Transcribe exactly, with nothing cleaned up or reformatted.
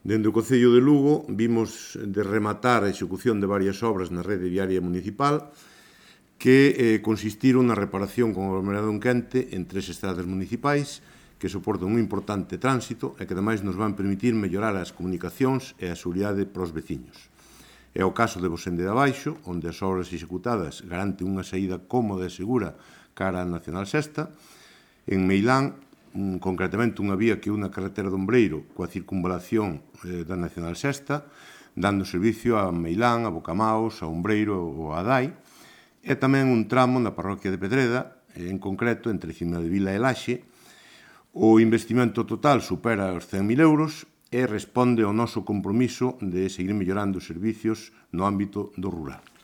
Dende o Concello de Lugo vimos de rematar a execución de varias obras na rede viaria municipal que eh, consistiron na reparación con aglomerado en quente en tres estradas municipais que soportan un importante tránsito e que ademais nos van permitir mellorar as comunicacións e a seguridade para os veciños. É o caso de Bosende de Abaixo, onde as obras executadas garanten unha saída cómoda e segura cara á Nacional Sexta. En Meilán, concretamente unha vía que une a carretera de Ombreiro coa circunvalación eh, da Nacional Sexta, dando servicio a Meilán, a Bocamaos, a Ombreiro ou a Adai, e tamén un tramo na parroquia de Pedreda, en concreto entre Cimadevila e Laxe. O investimento total supera os cen mil euros e responde ao noso compromiso de seguir mellorando os servicios no ámbito do rural.